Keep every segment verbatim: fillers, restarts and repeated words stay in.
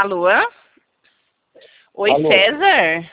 Alô? Oi, Alô? César?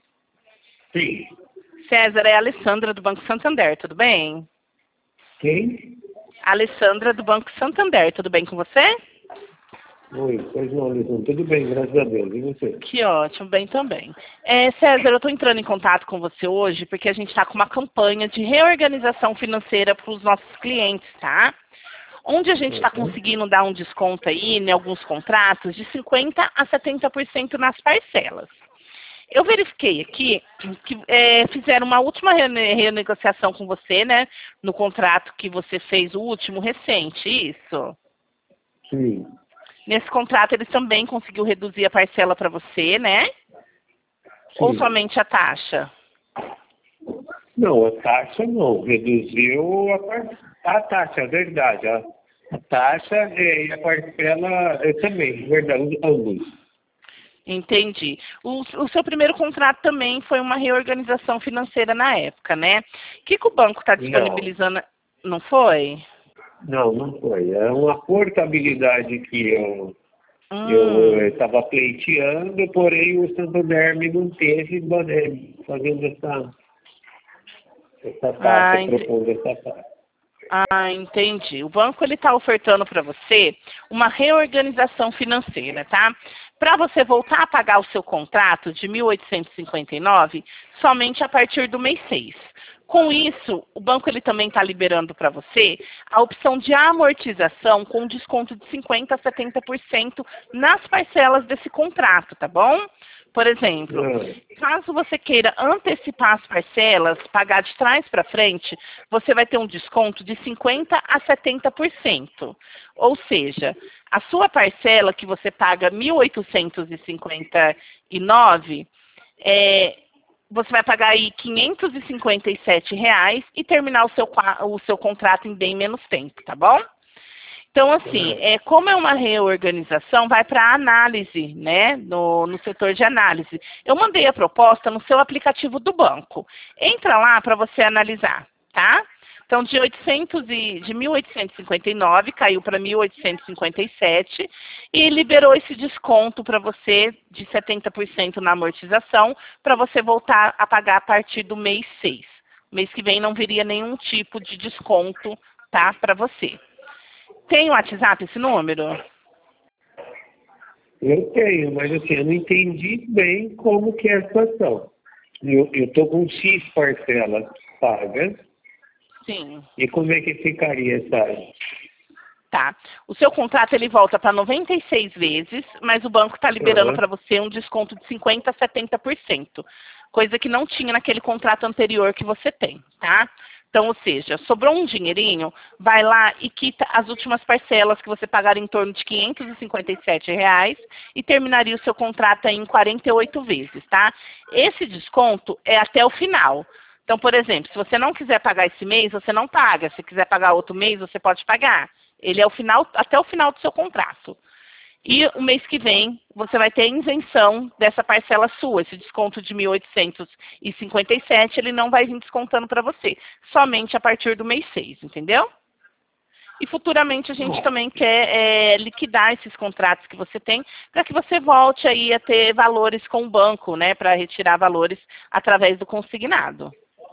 Sim. César, é a Alessandra do Banco Santander, tudo bem? Quem? Alessandra do Banco Santander, tudo bem com você? Oi, pois não, Lisão. Tudo bem, graças a Deus. E você? Que ótimo, bem também. É, César, eu estou entrando em contato com você hoje porque a gente está com uma campanha de reorganização financeira para os nossos clientes, tá? Onde a gente está Uhum. conseguindo dar um desconto aí em alguns contratos de cinquenta por cento a setenta por cento nas parcelas. Eu verifiquei aqui que é, fizeram uma última rene- renegociação com você, né? No contrato que você fez, o último recente, isso? Sim. Nesse contrato eles também conseguiu reduzir a parcela para você, né? Ou Sim. somente a taxa? Não, a taxa não. Reduziu a, par- a taxa, é verdade. A, a taxa é, e a parcela é, também, verdade, ambos. Entendi. O, o seu primeiro contrato também foi uma reorganização financeira na época, né? O que, que o banco está Não. disponibilizando? Não foi? Não, não foi. É uma portabilidade que eu Hum, eu estava pleiteando, porém o Santander me manteve eh, fazendo essa, essa taxa, ah, ente- propondo essa taxa. ah, entendi. O banco ele está ofertando para você uma reorganização financeira, tá? Para você voltar a pagar o seu contrato de mil oitocentos e cinquenta e nove somente a partir do mês seis. Com isso, o banco ele também está liberando para você a opção de amortização com desconto de cinquenta por cento a setenta por cento nas parcelas desse contrato, tá bom? Por exemplo, Ah, caso você queira antecipar as parcelas, pagar de trás para frente, você vai ter um desconto de cinquenta por cento a setenta por cento. Ou seja, a sua parcela que você paga mil oitocentos e cinquenta e nove, é, você vai pagar aí quinhentos e cinquenta e sete reais e terminar o seu, qua- o seu contrato em bem menos tempo, tá bom? Então, assim, ah, é, como é uma reorganização, vai para análise, né, no, no setor de análise. Eu mandei a proposta no seu aplicativo do banco. Entra lá para você analisar, tá? Então, de, oitocentos e, de mil oitocentos e cinquenta e nove caiu para mil oitocentos e cinquenta e sete e liberou esse desconto para você de setenta por cento na amortização para você voltar a pagar a partir do mês seis. Mês que vem não viria nenhum tipo de desconto, tá, para você. Tem o WhatsApp esse número? eu tenho, mas assim, eu não entendi bem como que é a situação. Eu estou com X parcelas pagas, Sim. e como é que ficaria essa? Tá. O seu contrato ele volta para noventa e seis vezes, mas o banco está liberando Aham. para você um desconto de cinquenta por cento a setenta por cento, coisa que não tinha naquele contrato anterior que você tem, tá? Então, ou seja, sobrou um dinheirinho, vai lá e quita as últimas parcelas que você pagar em torno de quinhentos e cinquenta e sete reais e terminaria o seu contrato aí em quarenta e oito vezes, tá? Esse desconto é até o final. Então, por exemplo, se você não quiser pagar esse mês, você não paga. Se quiser pagar outro mês, você pode pagar. Ele é o final, até o final do seu contrato. E o mês que vem, você vai ter isenção dessa parcela sua. Esse desconto de mil oitocentos e cinquenta e sete, ele não vai vir descontando para você. Somente a partir do mês seis, entendeu? E futuramente a gente Bom, também quer é, liquidar esses contratos que você tem para que você volte aí a ter valores com o banco, né? Para retirar valores através do consignado.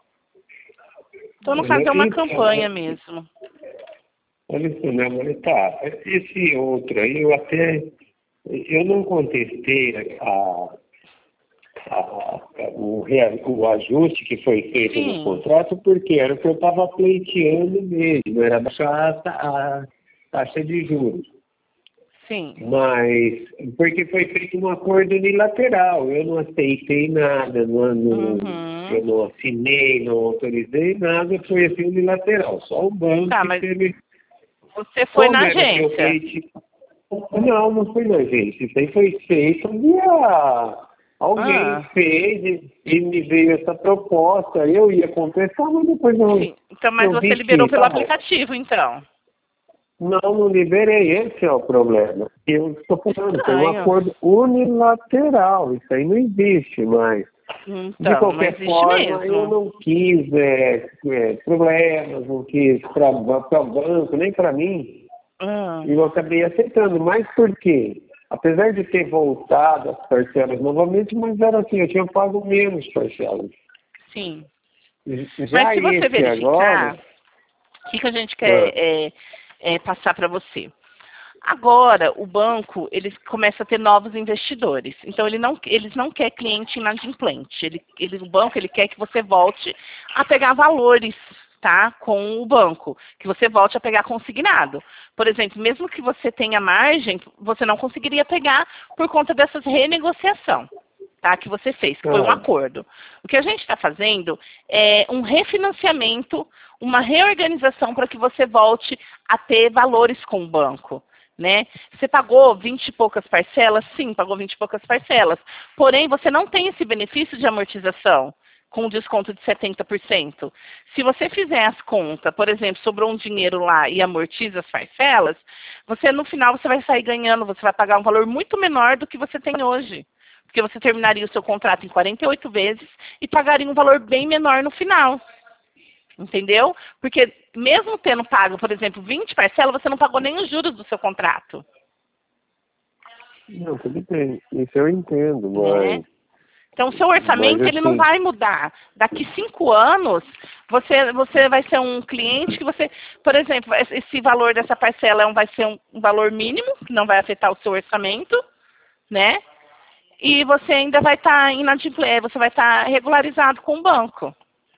Então, no caso, olha, é uma campanha então, mesmo. olha isso, né, mas tá, esse outro aí, eu até, eu não contestei a, a, a- o, rea- o ajuste que foi feito no Sim, contrato, porque era o que eu estava pleiteando mesmo, era baixar a, ta- a taxa de juros. sim. Mas, porque foi feito um acordo unilateral, eu não aceitei nada, não, não- Uhum. eu não assinei, não autorizei nada, foi assim unilateral, só o banco Tá, que mas teve. você foi Como na era o que eu agência? pleite? Não, não foi na gente. Isso aí foi feito via. Alguém Ah, fez e, e me veio essa proposta. Eu ia contestar, mas depois eu, sim. Então, mas eu você vi liberou que, pelo tá bom. aplicativo, então. Não, não liberei. Esse é o problema. Eu estou falando, foi um Estranho. acordo unilateral. Isso aí não existe mais. De Então, não qualquer existe forma, eu mesmo. não quis é, é, problemas, não quis para o banco, nem para mim. Ah, E eu acabei aceitando. Mas por quê? apesar de ter voltado as parcelas novamente, mas era assim, eu tinha pago menos parcelas. Sim. Já Mas se você esse verificar, agora, o que, que a gente quer é, é, passar para você? Agora, o banco, ele começa a ter novos investidores. Então, ele não, eles não quer cliente inadimplente. Ele, ele, o banco, ele quer que você volte a pegar valores, tá? Com o banco. Que você volte a pegar consignado. Por exemplo, mesmo que você tenha margem, você não conseguiria pegar por conta dessas renegociação, tá? Que você fez, que foi um ah, acordo. O que a gente está fazendo é um refinanciamento, uma reorganização para que você volte a ter valores com o banco. Né? Você pagou vinte e poucas parcelas? Sim, pagou vinte e poucas parcelas. Porém, você não tem esse benefício de amortização com desconto de setenta por cento. Se você fizer as contas, por exemplo, sobrou um dinheiro lá e amortiza as parcelas, você no final você vai sair ganhando, você vai pagar um valor muito menor do que você tem hoje. Porque você terminaria o seu contrato em quarenta e oito vezes e pagaria um valor bem menor no final. Entendeu? Porque mesmo tendo pago, por exemplo, vinte parcelas, você não pagou nem os juros do seu contrato. não, tudo bem, isso eu entendo, Né? mas... Então, o seu orçamento Mas ele não assim, vai mudar. Daqui cinco anos, você, você vai ser um cliente que você... Por exemplo, esse valor dessa parcela é um, vai ser um, um valor mínimo, que não vai afetar o seu orçamento, né? E você ainda vai estar tá inadimplente, você vai estar tá regularizado com o banco.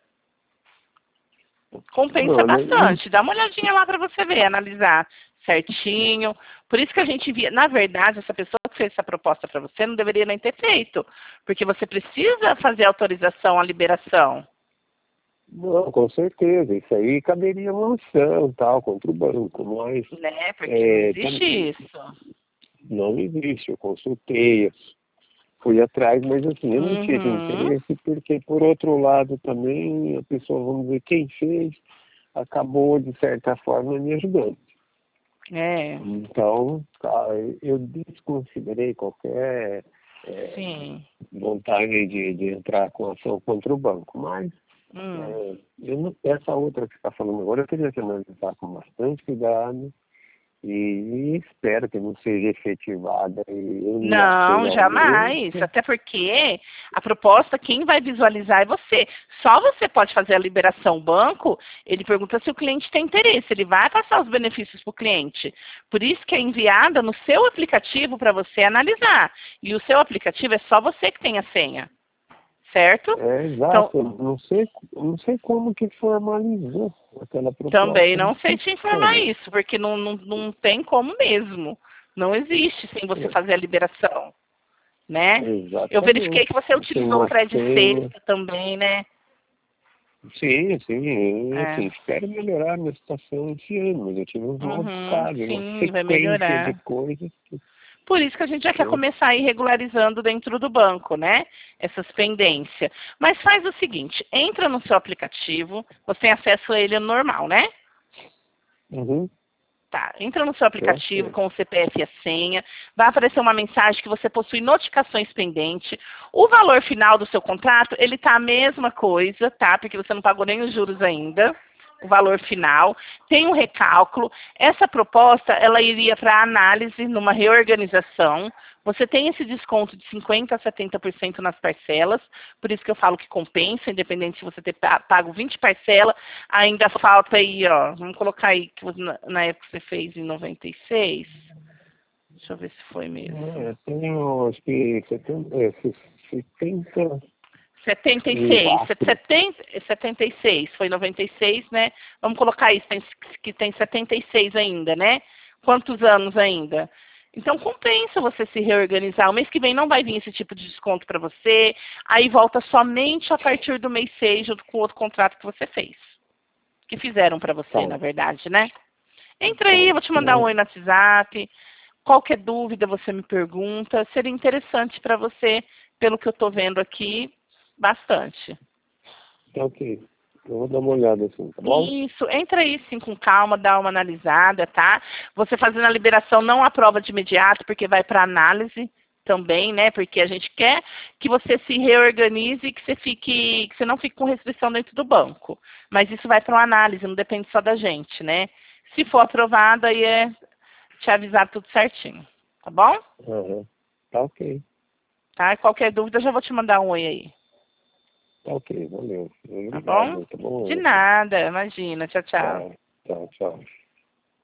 Compensa não, não, bastante. Dá uma olhadinha lá para você ver, analisar certinho. Por isso que a gente via, na verdade, essa pessoa que fez essa proposta para você não deveria nem ter feito, porque você precisa fazer autorização à liberação. não, com certeza, isso aí caberia uma ação, tal, contra o banco, mas Né? Porque não é, existe isso. não existe, eu consultei, fui atrás, mas assim, eu não tive Uhum. interesse, porque por outro lado também, a pessoa, vamos dizer, quem fez, acabou de certa forma me ajudando. É, Então, tá, eu desconsiderei qualquer é, sim. vontade de, de entrar com ação contra o banco, mas Hum. é, eu não, essa outra que você está falando agora, eu teria que analisar com bastante cuidado e espero que não seja efetivada e eu não achei Não, realmente. jamais. Até porque a proposta, quem vai visualizar é você. Só você pode fazer a liberação. O banco, ele pergunta se o cliente tem interesse. Ele vai passar os benefícios para o cliente. Por isso que é enviada no seu aplicativo para você analisar. E o seu aplicativo é só você que tem a senha. Certo? É, Então, exato, não sei, não sei como que formalizou aquela também proposta, não não sei sei te informar como. isso, porque não, não, não tem como mesmo. Não existe sem você É, fazer a liberação. Né? Eu verifiquei exatamente. que você Tem utilizou o uma crédito senha. sexta também, né? Sim, sim, eu É. assim, espero melhorar a minha situação esse ano, mas eu tive um Uhum, vontade, uma sim, vai sequência de melhorar. coisas que, Por isso que a gente já quer né? começar a ir regularizando dentro do banco, né? Essas pendências. Mas faz o seguinte, entra no seu aplicativo, você tem acesso a ele normal, né? Uhum, Tá, entra no seu aplicativo certo. com o C P F e a senha, vai aparecer uma mensagem que você possui notificações pendentes. O valor final do seu contrato, ele tá a mesma coisa, tá? Porque você não pagou nem os juros ainda, o valor final. Tem um recálculo. Essa proposta, ela iria para análise numa reorganização. Você tem esse desconto de cinquenta por cento a setenta por cento nas parcelas, por isso que eu falo que compensa, independente se você ter pago vinte parcelas, ainda falta aí, ó, vamos colocar aí, que na, na época que você fez em noventa e seis, deixa eu ver se foi mesmo. É, tenho, acho que setenta, é, setenta setenta e e seis, quatro. setenta, setenta e seis, foi noventa e seis, né? Vamos colocar isso, tem, que tem setenta e seis ainda, né? Quantos anos ainda? Então compensa você se reorganizar. O mês que vem não vai vir esse tipo de desconto para você. Aí volta somente a partir do mês seis, junto com o outro contrato que você fez. Que fizeram para Tá, você, na verdade, né? Entra tá. aí, eu vou te mandar um oi no WhatsApp. Qualquer dúvida você me pergunta. Seria interessante para você, pelo que eu estou vendo aqui, bastante. Tá, ok. Eu vou dar uma olhada assim, tá bom? Isso, entra aí sim com calma, dá uma analisada, tá? Você fazendo a liberação não aprova de imediato, porque vai para análise também, né? Porque a gente quer que você se reorganize e que você fique, que você não fique com restrição dentro do banco. Mas isso vai para uma análise, não depende só da gente, né? Se for aprovado, aí é te avisar tudo certinho. tá bom? Uhum. Tá ok. Tá? Qualquer dúvida, eu já vou te mandar um oi aí. Tá ok, valeu. Tá Obrigado, bom? tá bom? De nada, imagina. Tchau, tchau. Tá, tchau, tchau.